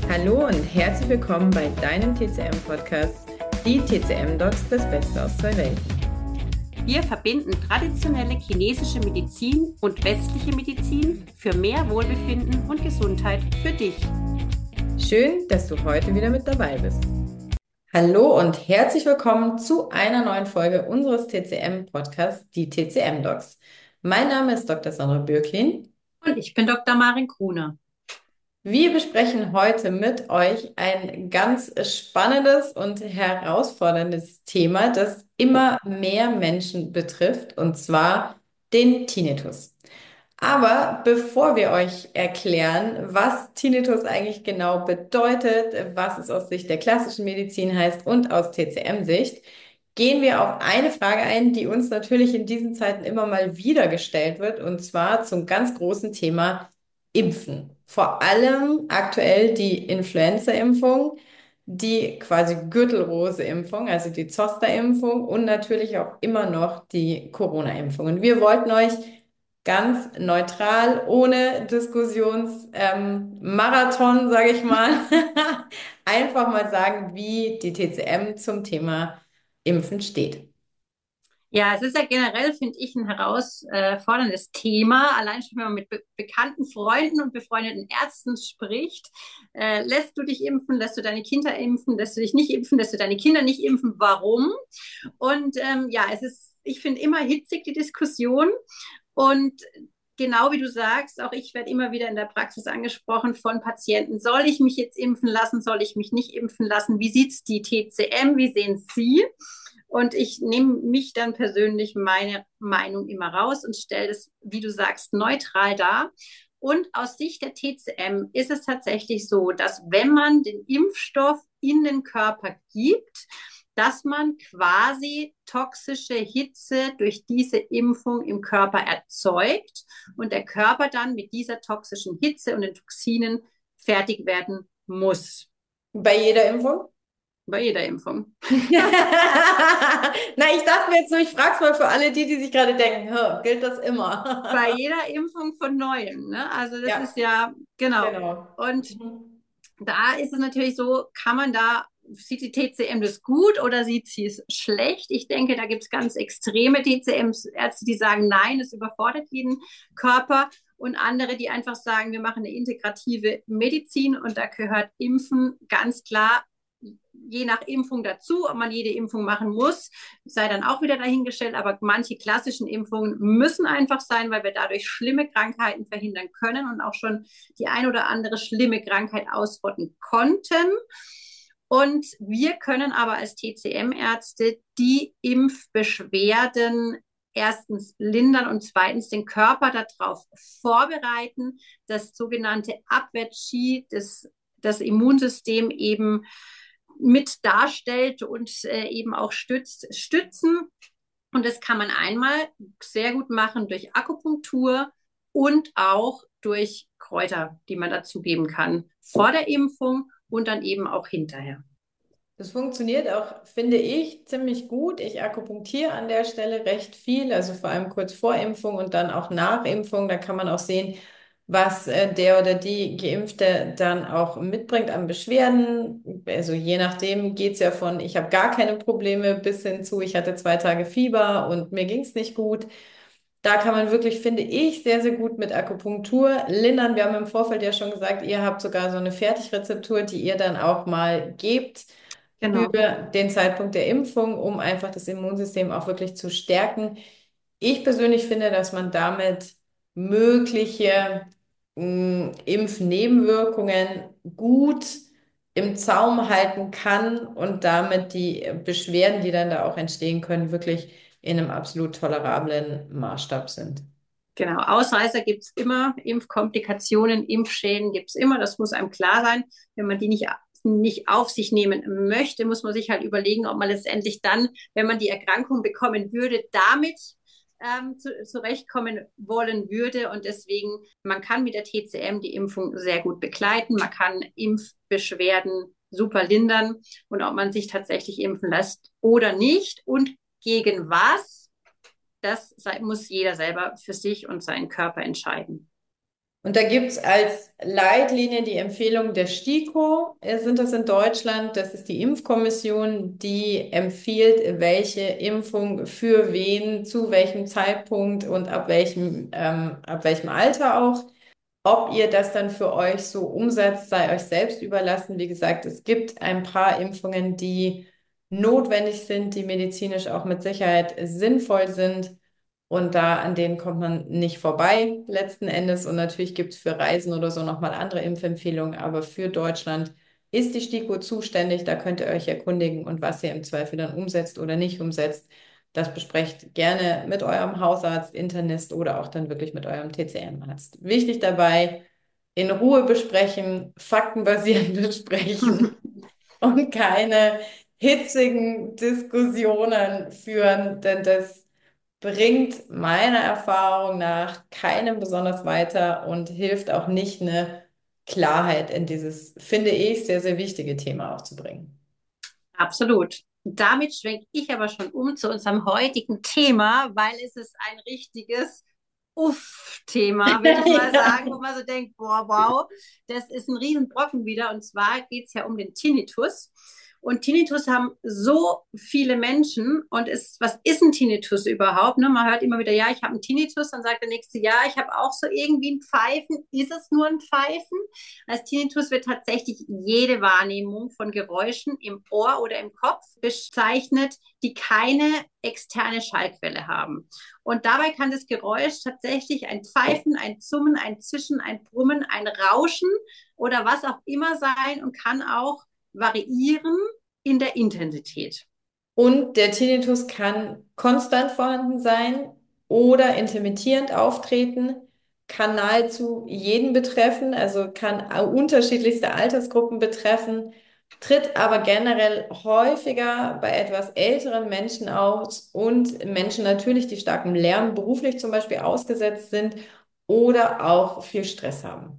Hallo und herzlich willkommen bei deinem TCM-Podcast, die TCM-Docs, das Beste aus zwei Welten. Wir verbinden traditionelle chinesische Medizin und westliche Medizin für mehr Wohlbefinden und Gesundheit für dich. Schön, dass du heute wieder mit dabei bist. Hallo und herzlich willkommen zu einer neuen Folge unseres TCM-Podcasts, die TCM-Docs. Mein Name ist Dr. Sandra Bürklin. Und ich bin Dr. Maren Gruner. Wir besprechen heute mit euch ein ganz spannendes und herausforderndes Thema, das immer mehr Menschen betrifft, und zwar den Tinnitus. Aber bevor wir euch erklären, was Tinnitus eigentlich genau bedeutet, was es aus Sicht der klassischen Medizin heißt und aus TCM-Sicht, gehen wir auf eine Frage ein, die uns natürlich in diesen Zeiten immer mal wieder gestellt wird, und zwar zum ganz großen Thema Impfen. Vor allem aktuell die Influenza-Impfung, die quasi Gürtelrose-Impfung, also die Zoster-Impfung und natürlich auch immer noch die Corona-Impfung. Und wir wollten euch ganz neutral, ohne Diskussionsmarathon, sage ich mal, einfach mal sagen, wie die TCM zum Thema Impfen steht. Ja, es ist ja generell, finde ich, ein herausforderndes Thema. Allein schon, wenn man mit bekannten Freunden und befreundeten Ärzten spricht. Lässt du dich impfen? Lässt du deine Kinder impfen? Lässt du dich nicht impfen? Lässt du deine Kinder nicht impfen? Warum? Und ja, ich finde, immer hitzig die Diskussion. Und genau wie du sagst, auch ich werde immer wieder in der Praxis angesprochen von Patienten. Soll ich mich jetzt impfen lassen? Soll ich mich nicht impfen lassen? Wie sieht es die TCM? Wie sehen Sie? Und ich nehme mich dann persönlich meine Meinung immer raus und stelle das, wie du sagst, neutral dar. Und aus Sicht der TCM ist es tatsächlich so, dass wenn man den Impfstoff in den Körper gibt, dass man quasi toxische Hitze durch diese Impfung im Körper erzeugt und der Körper dann mit dieser toxischen Hitze und den Toxinen fertig werden muss. Bei jeder Impfung? Bei jeder Impfung. Na, ich dachte mir jetzt nur, ich frage es mal für alle die, die sich gerade denken, "Hä, gilt das Bei immer?" jeder Impfung von Neuem. Ne? Also das ist Ja, ja, genau. genau. Und Mhm. da ist es natürlich so, sieht die TCM das gut oder sieht sie es schlecht? Ich denke, da gibt es ganz extreme TCM-Ärzte, die sagen, nein, es überfordert jeden Körper. Und andere, die einfach sagen, wir machen eine integrative Medizin und da gehört Impfen ganz klar je nach Impfung dazu, ob man jede Impfung machen muss, sei dann auch wieder dahingestellt. Aber manche klassischen Impfungen müssen einfach sein, weil wir dadurch schlimme Krankheiten verhindern können und auch schon die ein oder andere schlimme Krankheit ausrotten konnten. Und wir können aber als TCM-Ärzte die Impfbeschwerden erstens lindern und zweitens den Körper darauf vorbereiten, das sogenannte Abwehr-Qi, das Immunsystem eben mit darstellt und eben auch stützen. Und das kann man einmal sehr gut machen durch Akupunktur und auch durch Kräuter, die man dazugeben kann vor der Impfung und dann eben auch hinterher. Das funktioniert auch, finde ich, ziemlich gut. Ich akupunktiere an der Stelle recht viel, also vor allem kurz vor Impfung und dann auch nach Impfung. Da kann man auch sehen, was der oder die Geimpfte dann auch mitbringt an Beschwerden. Also je nachdem geht's ja von, ich habe gar keine Probleme bis hin zu, ich hatte 2 Tage Fieber und mir ging's nicht gut. Da kann man wirklich, finde ich, sehr, sehr gut mit Akupunktur lindern. Wir haben im Vorfeld ja schon gesagt, ihr habt sogar so eine Fertigrezeptur, die ihr dann auch mal gebt für Genau. den Zeitpunkt der Impfung, um einfach das Immunsystem auch wirklich zu stärken. Ich persönlich finde, dass man damit mögliche Impfnebenwirkungen gut im Zaum halten kann und damit die Beschwerden, die dann da auch entstehen können, wirklich in einem absolut tolerablen Maßstab sind. Genau, Ausreißer gibt es immer, Impfkomplikationen, Impfschäden gibt es immer, das muss einem klar sein. Wenn man die nicht auf sich nehmen möchte, muss man sich halt überlegen, ob man letztendlich dann, wenn man die Erkrankung bekommen würde, damit zurechtkommen wollen würde. Und deswegen, man kann mit der TCM die Impfung sehr gut begleiten, man kann Impfbeschwerden super lindern und ob man sich tatsächlich impfen lässt oder nicht und gegen was, das muss jeder selber für sich und seinen Körper entscheiden. Und da gibt es als Leitlinie die Empfehlung der STIKO, sind das in Deutschland. Das ist die Impfkommission, die empfiehlt, welche Impfung für wen, zu welchem Zeitpunkt und ab welchem Alter auch. Ob ihr das dann für euch so umsetzt, sei euch selbst überlassen. Wie gesagt, es gibt ein paar Impfungen, die notwendig sind, die medizinisch auch mit Sicherheit sinnvoll sind. Und da an denen kommt man nicht vorbei letzten Endes. Und natürlich gibt es für Reisen oder so nochmal andere Impfempfehlungen. Aber für Deutschland ist die STIKO zuständig. Da könnt ihr euch erkundigen und was ihr im Zweifel dann umsetzt oder nicht umsetzt. Das besprecht gerne mit eurem Hausarzt, Internist oder auch dann wirklich mit eurem TCM-Arzt. Wichtig dabei, in Ruhe besprechen, faktenbasiert besprechen und keine hitzigen Diskussionen führen, denn das bringt meiner Erfahrung nach keinem besonders weiter und hilft auch nicht, eine Klarheit in dieses, finde ich, sehr, sehr wichtige Thema auch zu bringen. Absolut. Damit schwenke ich aber schon um zu unserem heutigen Thema, weil es ist ein richtiges Uff-Thema, würde ich mal sagen, wo Ja. man so denkt, boah, wow, das ist ein Riesenbrocken wieder. Und zwar geht es ja um den Tinnitus. Und Tinnitus haben so viele Menschen. Und was ist ein Tinnitus überhaupt? Ne? Man hört immer wieder, ja, ich habe einen Tinnitus. Dann sagt der Nächste, ja, ich habe auch so irgendwie ein Pfeifen. Ist es nur ein Pfeifen? Als Tinnitus wird tatsächlich jede Wahrnehmung von Geräuschen im Ohr oder im Kopf bezeichnet, die keine externe Schallquelle haben. Und dabei kann das Geräusch tatsächlich ein Pfeifen, ein Summen, ein Zischen, ein Brummen, ein Rauschen oder was auch immer sein und kann auch variieren in der Intensität. Und der Tinnitus kann konstant vorhanden sein oder intermittierend auftreten, kann nahezu jeden betreffen, also kann unterschiedlichste Altersgruppen betreffen, tritt aber generell häufiger bei etwas älteren Menschen aus und Menschen natürlich, die starkem Lärm beruflich zum Beispiel ausgesetzt sind oder auch viel Stress haben.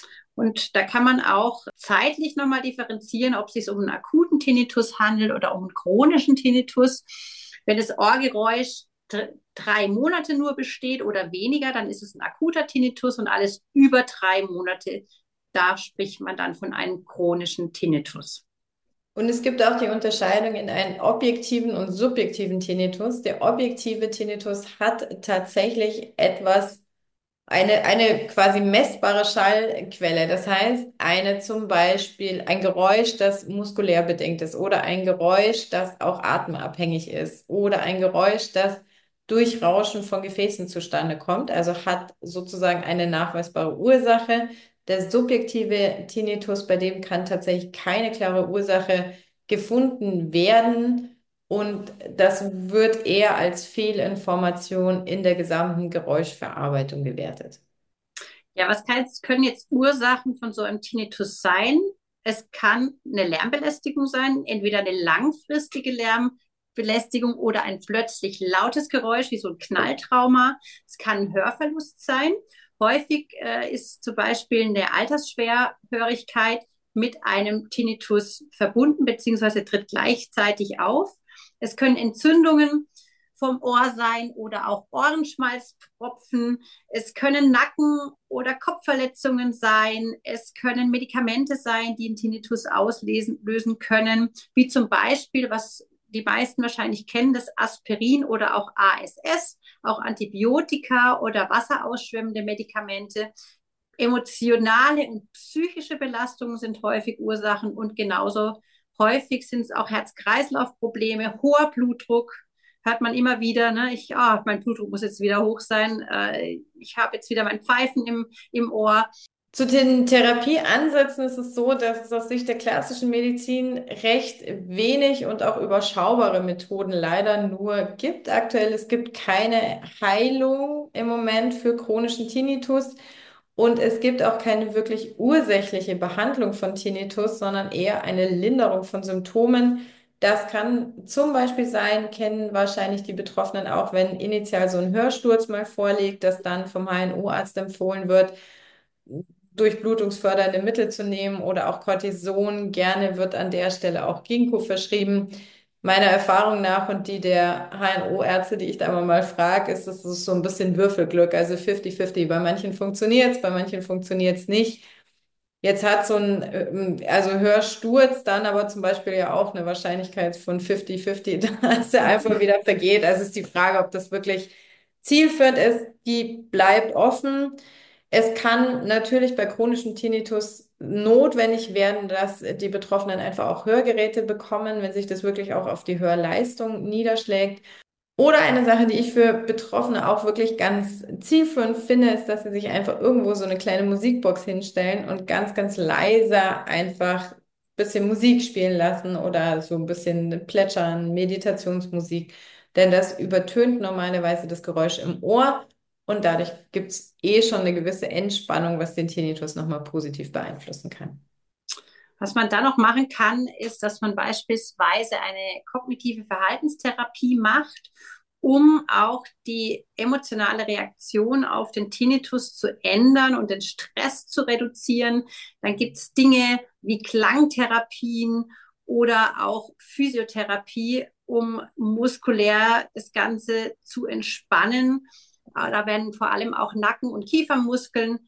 Und da kann man auch zeitlich nochmal differenzieren, ob es sich um einen akuten Tinnitus handelt oder um einen chronischen Tinnitus. Wenn das Ohrgeräusch 3 Monate nur besteht oder weniger, dann ist es ein akuter Tinnitus und alles über 3 Monate, da spricht man dann von einem chronischen Tinnitus. Und es gibt auch die Unterscheidung in einen objektiven und subjektiven Tinnitus. Der objektive Tinnitus hat tatsächlich eine quasi messbare Schallquelle. Das heißt, zum Beispiel ein Geräusch, das muskulär bedingt ist oder ein Geräusch, das auch atemabhängig ist oder ein Geräusch, das durch Rauschen von Gefäßen zustande kommt, also hat sozusagen eine nachweisbare Ursache. Der subjektive Tinnitus, bei dem kann tatsächlich keine klare Ursache gefunden werden. Und das wird eher als Fehlinformation in der gesamten Geräuschverarbeitung gewertet. Ja, können jetzt Ursachen von so einem Tinnitus sein? Es kann eine Lärmbelästigung sein, entweder eine langfristige Lärmbelästigung oder ein plötzlich lautes Geräusch, wie so ein Knalltrauma. Es kann ein Hörverlust sein. Häufig ist zum Beispiel eine Altersschwerhörigkeit mit einem Tinnitus verbunden, beziehungsweise tritt gleichzeitig auf. Es können Entzündungen vom Ohr sein oder auch Ohrenschmalzpropfen. Es können Nacken- oder Kopfverletzungen sein. Es können Medikamente sein, die einen Tinnitus lösen können, wie zum Beispiel, was die meisten wahrscheinlich kennen, das Aspirin oder auch ASS, auch Antibiotika oder wasserausschwemmende Medikamente. Emotionale und psychische Belastungen sind häufig Ursachen und genauso häufig sind es auch Herz-Kreislauf-Probleme, hoher Blutdruck, hört man immer wieder, ne? Mein Blutdruck muss jetzt wieder hoch sein, ich habe jetzt wieder mein Pfeifen im Ohr. Zu den Therapieansätzen ist es so, dass es aus Sicht der klassischen Medizin recht wenig und auch überschaubare Methoden leider nur gibt. Aktuell, es gibt keine Heilung im Moment für chronischen Tinnitus und es gibt auch keine wirklich ursächliche Behandlung von Tinnitus, sondern eher eine Linderung von Symptomen. Das kann zum Beispiel sein, kennen wahrscheinlich die Betroffenen auch, wenn initial so ein Hörsturz mal vorliegt, dass dann vom HNO-Arzt empfohlen wird, durchblutungsfördernde Mittel zu nehmen oder auch Cortison. Gerne wird an der Stelle auch Ginkgo verschrieben. meiner Erfahrung nach und die der HNO-Ärzte, die ich da immer mal frage, ist, dass es so ein bisschen Würfelglück, also 50-50. Bei manchen funktioniert es, bei manchen funktioniert es nicht. Jetzt hat so ein, also Hörsturz dann aber zum Beispiel ja auch eine Wahrscheinlichkeit von 50-50, dass er einfach wieder vergeht. Also ist die Frage, ob das wirklich zielführend ist, die bleibt offen. Es kann natürlich bei chronischem Tinnitus notwendig werden, dass die Betroffenen einfach auch Hörgeräte bekommen, wenn sich das wirklich auch auf die Hörleistung niederschlägt. Oder eine Sache, die ich für Betroffene auch wirklich ganz zielführend finde, ist, dass sie sich einfach irgendwo so eine kleine Musikbox hinstellen und ganz, ganz leise einfach ein bisschen Musik spielen lassen oder so ein bisschen plätschern, Meditationsmusik. Denn das übertönt normalerweise das Geräusch im Ohr und dadurch gibt es eh schon eine gewisse Entspannung, was den Tinnitus nochmal positiv beeinflussen kann. Was man dann noch machen kann, ist, dass man beispielsweise eine kognitive Verhaltenstherapie macht, um auch die emotionale Reaktion auf den Tinnitus zu ändern und den Stress zu reduzieren. Dann gibt es Dinge wie Klangtherapien oder auch Physiotherapie, um muskulär das Ganze zu entspannen. Da werden vor allem auch Nacken- und Kiefermuskeln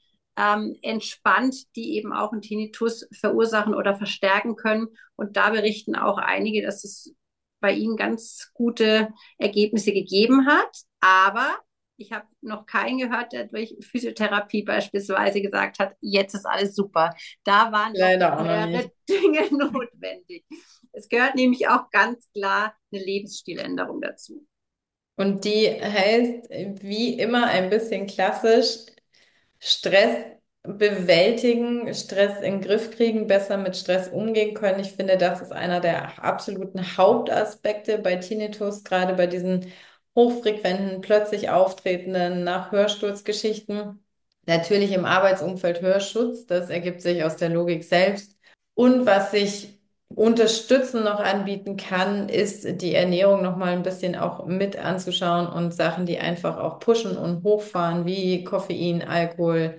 entspannt, die eben auch einen Tinnitus verursachen oder verstärken können. Und da berichten auch einige, dass es bei ihnen ganz gute Ergebnisse gegeben hat. Aber ich habe noch keinen gehört, der durch Physiotherapie beispielsweise gesagt hat, jetzt ist alles super. Da waren doch Leider noch auch noch mehrere nicht. Dinge notwendig. Es gehört nämlich auch ganz klar eine Lebensstiländerung dazu. Und die heißt wie immer ein bisschen klassisch Stress bewältigen, Stress in den Griff kriegen, besser mit Stress umgehen können. Ich finde, das ist einer der absoluten Hauptaspekte bei Tinnitus, gerade bei diesen hochfrequenten, plötzlich auftretenden Nach-Hörsturzgeschichten. Natürlich im Arbeitsumfeld Hörschutz, das ergibt sich aus der Logik selbst. Und was sich unterstützen noch anbieten kann, ist die Ernährung noch mal ein bisschen auch mit anzuschauen und Sachen, die einfach auch pushen und hochfahren, wie Koffein, Alkohol,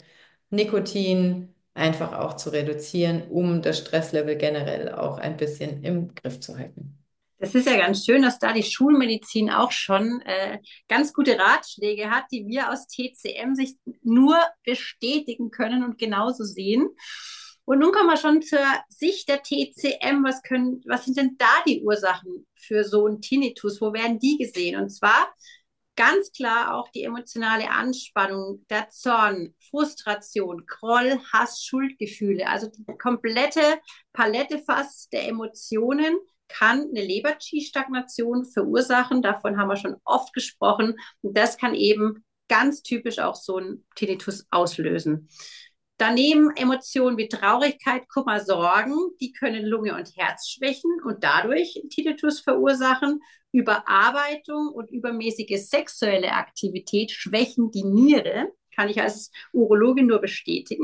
Nikotin, einfach auch zu reduzieren, um das Stresslevel generell auch ein bisschen im Griff zu halten. Das ist ja ganz schön, dass da die Schulmedizin auch schon ganz gute Ratschläge hat, die wir aus TCM-Sicht nur bestätigen können und genauso sehen. Und nun kommen wir schon zur Sicht der TCM. Was sind denn da die Ursachen für so einen Tinnitus? Wo werden die gesehen? Und zwar ganz klar auch die emotionale Anspannung, der Zorn, Frustration, Groll, Hass, Schuldgefühle. Also die komplette Palette fast der Emotionen kann eine Leber-Qi-Stagnation verursachen. Davon haben wir schon oft gesprochen. Und das kann eben ganz typisch auch so ein Tinnitus auslösen. Daneben Emotionen wie Traurigkeit, Kummer, Sorgen, die können Lunge und Herz schwächen und dadurch Tinnitus verursachen. Überarbeitung und übermäßige sexuelle Aktivität schwächen die Niere. Kann ich als Urologin nur bestätigen.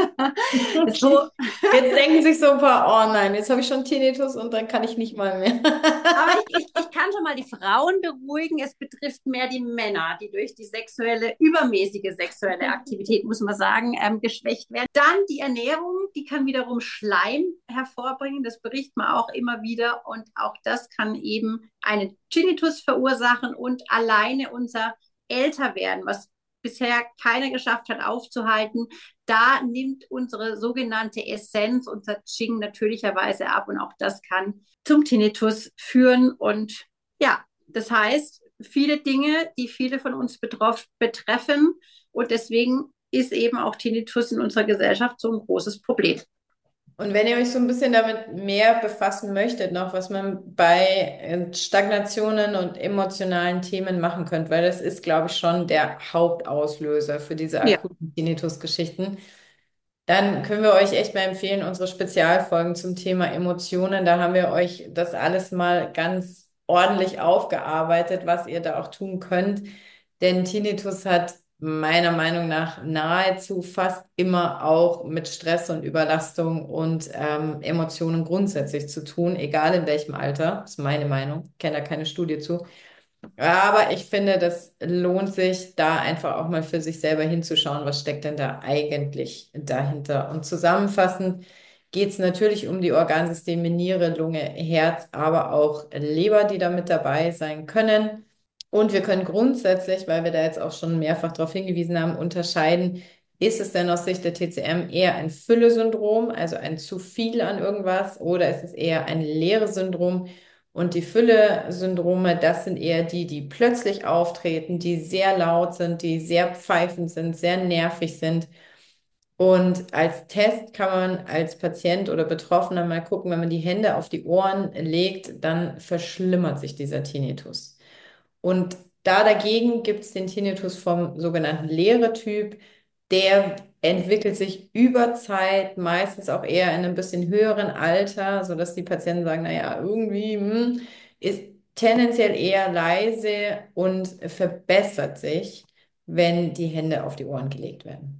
So, Jetzt denken sich so ein paar, oh nein, jetzt habe ich schon Tinnitus und dann kann ich nicht mal mehr. aber ich kann schon mal die Frauen beruhigen. Es betrifft mehr die Männer, die durch die übermäßige sexuelle Aktivität, muss man sagen, geschwächt werden. Dann die Ernährung, die kann wiederum Schleim hervorbringen. Das berichtet man auch immer wieder. Und auch das kann eben einen Tinnitus verursachen und alleine unser Älterwerden, was bisher keiner geschafft hat aufzuhalten, da nimmt unsere sogenannte Essenz, unser Qing natürlicherweise ab und auch das kann zum Tinnitus führen. Und ja, das heißt, viele Dinge, die viele von uns betreffen und deswegen ist eben auch Tinnitus in unserer Gesellschaft so ein großes Problem. Und wenn ihr euch so ein bisschen damit mehr befassen möchtet, noch was man bei Stagnationen und emotionalen Themen machen könnt, weil das ist, glaube ich, schon der Hauptauslöser für diese Ja, akuten Tinnitus-Geschichten, dann können wir euch echt mal empfehlen, unsere Spezialfolgen zum Thema Emotionen. Da haben wir euch das alles mal ganz ordentlich aufgearbeitet, was ihr da auch tun könnt. Denn Tinnitus hat meiner Meinung nach nahezu fast immer auch mit Stress und Überlastung und Emotionen grundsätzlich zu tun, egal in welchem Alter. Das ist meine Meinung. Ich kenne da keine Studie zu. Aber ich finde, das lohnt sich, da einfach auch mal für sich selber hinzuschauen, was steckt denn da eigentlich dahinter. Und zusammenfassend, geht es natürlich um die Organsysteme Niere, Lunge, Herz, aber auch Leber, die da mit dabei sein können. Und wir können grundsätzlich, weil wir da jetzt auch schon mehrfach darauf hingewiesen haben, unterscheiden, ist es denn aus Sicht der TCM eher ein Fülle-Syndrom, also ein zu viel an irgendwas, oder ist es eher ein Leere-Syndrom? Und die Fülle-Syndrome, das sind eher die, die plötzlich auftreten, die sehr laut sind, die sehr pfeifend sind, sehr nervig sind. Und als Test kann man als Patient oder Betroffener mal gucken, wenn man die Hände auf die Ohren legt, dann verschlimmert sich dieser Tinnitus. Und da dagegen gibt es den Tinnitus vom sogenannten Leere-Typ. Der entwickelt sich über Zeit, meistens auch eher in einem bisschen höheren Alter, sodass die Patienten sagen, naja, irgendwie ist tendenziell eher leise und verbessert sich, wenn die Hände auf die Ohren gelegt werden.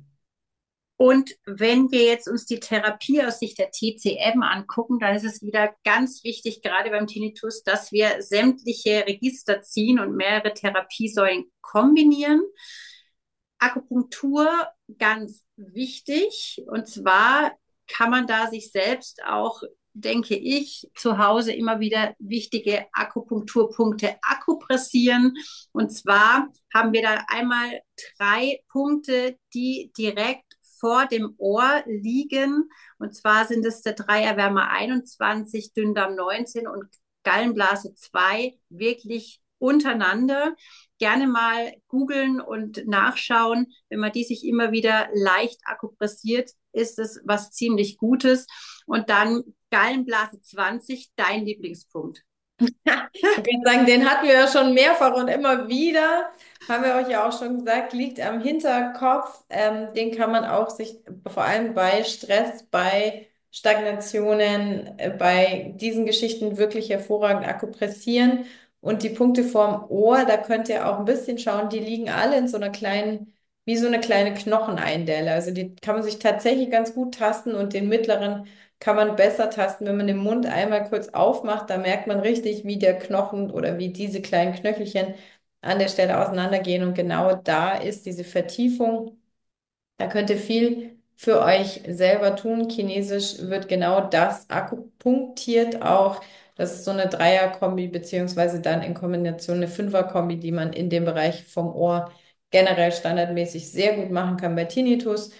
Und wenn wir jetzt uns die Therapie aus Sicht der TCM angucken, dann ist es wieder ganz wichtig, gerade beim Tinnitus, dass wir sämtliche Register ziehen und mehrere Therapiesäulen kombinieren. Akupunktur ganz wichtig. Und zwar kann man da sich selbst auch, denke ich, zu Hause immer wieder wichtige Akupunkturpunkte akupressieren. Und zwar haben wir da einmal 3 Punkte, die direkt vor dem Ohr liegen. Und zwar sind es der Dreierwärmer 21, Dünndarm 19 und Gallenblase 2 wirklich untereinander. Gerne mal googeln und nachschauen. Wenn man die sich immer wieder leicht akupressiert, ist es was ziemlich Gutes. Und dann Gallenblase 20, dein Lieblingspunkt. Ich würde sagen, den hatten wir ja schon mehrfach und immer wieder, haben wir euch ja auch schon gesagt, liegt am Hinterkopf. Den kann man auch sich vor allem bei Stress, bei Stagnationen, bei diesen Geschichten wirklich hervorragend akupressieren. Und die Punkte vorm Ohr, da könnt ihr auch ein bisschen schauen, die liegen alle in so einer kleinen, wie so eine kleine Knocheneindelle. Also die kann man sich tatsächlich ganz gut tasten und den mittleren kann man besser tasten, wenn man den Mund einmal kurz aufmacht. Da merkt man richtig, wie der Knochen oder wie diese kleinen Knöchelchen an der Stelle auseinandergehen. Und genau da ist diese Vertiefung. Da könnt ihr viel für euch selber tun. Chinesisch wird genau das akupunktiert auch. Das ist so eine Dreier-Kombi, beziehungsweise dann in Kombination eine Fünfer-Kombi, die man in dem Bereich vom Ohr generell standardmäßig sehr gut machen kann bei Tinnitus.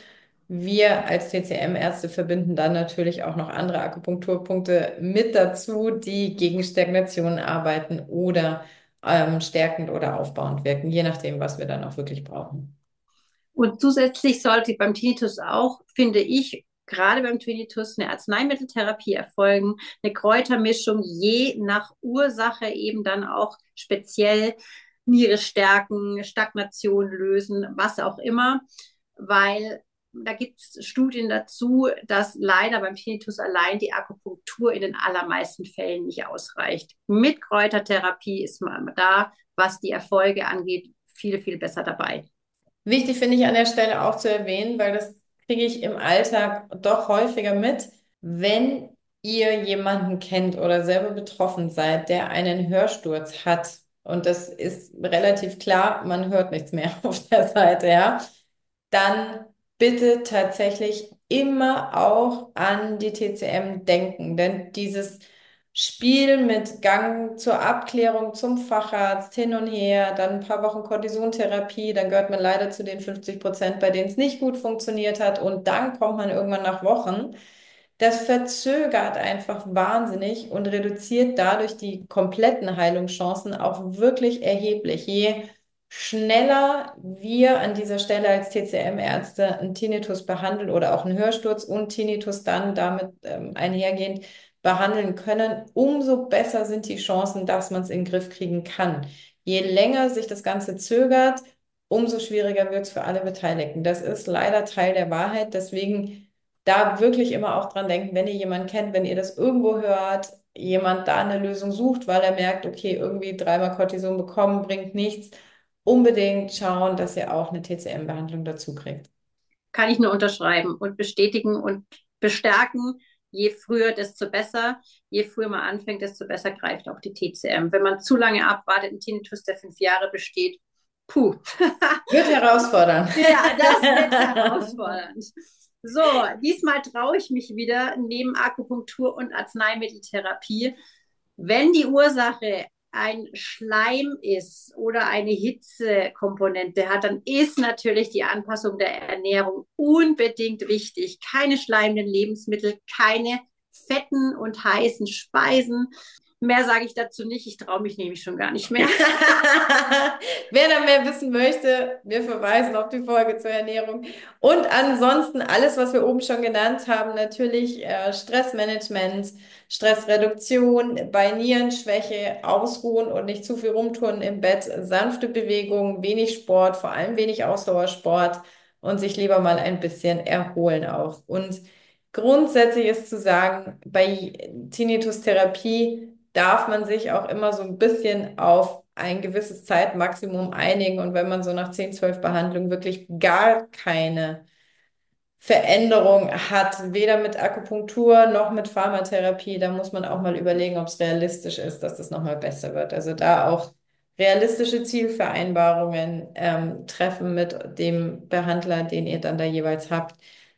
Wir als TCM-Ärzte verbinden dann natürlich auch noch andere Akupunkturpunkte mit dazu, die gegen Stagnation arbeiten oder stärkend oder aufbauend wirken, je nachdem, was wir dann auch wirklich brauchen. Und zusätzlich sollte beim Tinnitus auch, finde ich, gerade beim Tinnitus eine Arzneimitteltherapie erfolgen, eine Kräutermischung, je nach Ursache eben dann auch speziell Niere stärken, Stagnation lösen, was auch immer, weil da gibt es Studien dazu, dass leider beim Tinnitus allein die Akupunktur in den allermeisten Fällen nicht ausreicht. Mit Kräutertherapie ist man da, was die Erfolge angeht, viel, viel besser dabei. Wichtig finde ich an der Stelle auch zu erwähnen, weil das kriege ich im Alltag doch häufiger mit, wenn ihr jemanden kennt oder selber betroffen seid, der einen Hörsturz hat. Und das ist relativ klar, man hört nichts mehr auf der Seite, ja. Dann bitte tatsächlich immer auch an die TCM denken, denn dieses Spiel mit Gang zur Abklärung zum Facharzt hin und her, dann ein paar Wochen Kortisontherapie, dann gehört man leider zu den 50%, bei denen es nicht gut funktioniert hat und dann kommt man irgendwann nach Wochen. Das verzögert einfach wahnsinnig und reduziert dadurch die kompletten Heilungschancen auch wirklich erheblich. Je schneller wir an dieser Stelle als TCM-Ärzte einen Tinnitus behandeln oder auch einen Hörsturz und Tinnitus dann damit einhergehend behandeln können, umso besser sind die Chancen, dass man es in den Griff kriegen kann. Je länger sich das Ganze zögert, umso schwieriger wird es für alle Beteiligten. Das ist leider Teil der Wahrheit. Deswegen da wirklich immer auch dran denken, wenn ihr jemanden kennt, wenn ihr das irgendwo hört, jemand da eine Lösung sucht, weil er merkt, okay, irgendwie dreimal Cortison bekommen bringt nichts, unbedingt schauen, dass ihr auch eine TCM-Behandlung dazu kriegt. Kann ich nur unterschreiben und bestätigen und bestärken. Je früher, desto besser. Je früher man anfängt, desto besser greift auch die TCM. Wenn man zu lange abwartet, ein Tinnitus, der 5 Jahre besteht, puh. Wird herausfordernd. Ja, das wird herausfordernd. So, diesmal traue ich mich wieder neben Akupunktur und Arzneimitteltherapie. Wenn die Ursache ein Schleim ist oder eine Hitzekomponente hat, dann ist natürlich die Anpassung der Ernährung unbedingt wichtig. Keine schleimenden Lebensmittel, keine fetten und heißen Speisen. Mehr sage ich dazu nicht. Ich traue mich nämlich schon gar nicht mehr. Wer da mehr wissen möchte, wir verweisen auf die Folge zur Ernährung. Und ansonsten alles, was wir oben schon genannt haben, natürlich Stressmanagement, Stressreduktion, bei Nierenschwäche, ausruhen und nicht zu viel rumturnen im Bett, sanfte Bewegung, wenig Sport, vor allem wenig Ausdauersport und sich lieber mal ein bisschen erholen auch. Und grundsätzlich ist zu sagen, bei Tinnitus-Therapie darf man sich auch immer so ein bisschen auf ein gewisses Zeitmaximum einigen. Und wenn man so nach 10, 12 Behandlungen wirklich gar keine Veränderung hat, weder mit Akupunktur noch mit Pharmatherapie, da muss man auch mal überlegen, ob es realistisch ist, dass das nochmal besser wird. Also da auch realistische Zielvereinbarungen treffen mit dem Behandler, den ihr dann da jeweils habt.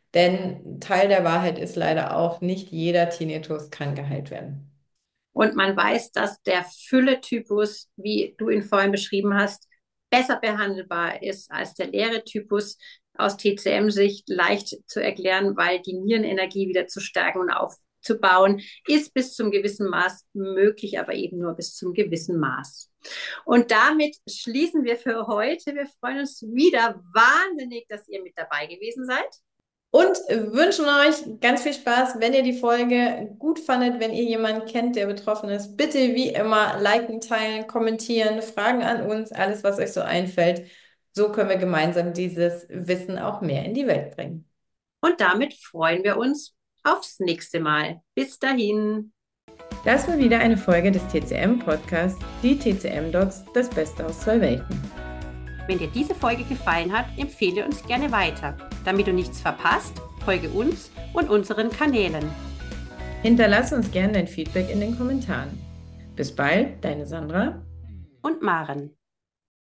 Denn Teil der Wahrheit ist leider auch, nicht jeder Tinnitus kann geheilt werden. Und man weiß, dass der Fülle-Typus, wie du ihn vorhin beschrieben hast, besser behandelbar ist als der leere Typus. Aus TCM-Sicht leicht zu erklären, weil die Nierenenergie wieder zu stärken und aufzubauen ist bis zum gewissen Maß möglich, aber eben nur bis zum gewissen Maß. Und damit schließen wir für heute. Wir freuen uns wieder wahnsinnig, dass ihr mit dabei gewesen seid. Und wünschen euch ganz viel Spaß, wenn ihr die Folge gut fandet, wenn ihr jemanden kennt, der betroffen ist. Bitte wie immer liken, teilen, kommentieren, Fragen an uns, alles, was euch so einfällt. So können wir gemeinsam dieses Wissen auch mehr in die Welt bringen. Und damit freuen wir uns aufs nächste Mal. Bis dahin. Das war wieder eine Folge des TCM-Podcasts, die TCM-Dots, das Beste aus zwei Welten. Wenn dir diese Folge gefallen hat, empfehle uns gerne weiter. Damit du nichts verpasst, folge uns und unseren Kanälen. Hinterlass uns gerne dein Feedback in den Kommentaren. Bis bald, deine Sandra und Maren.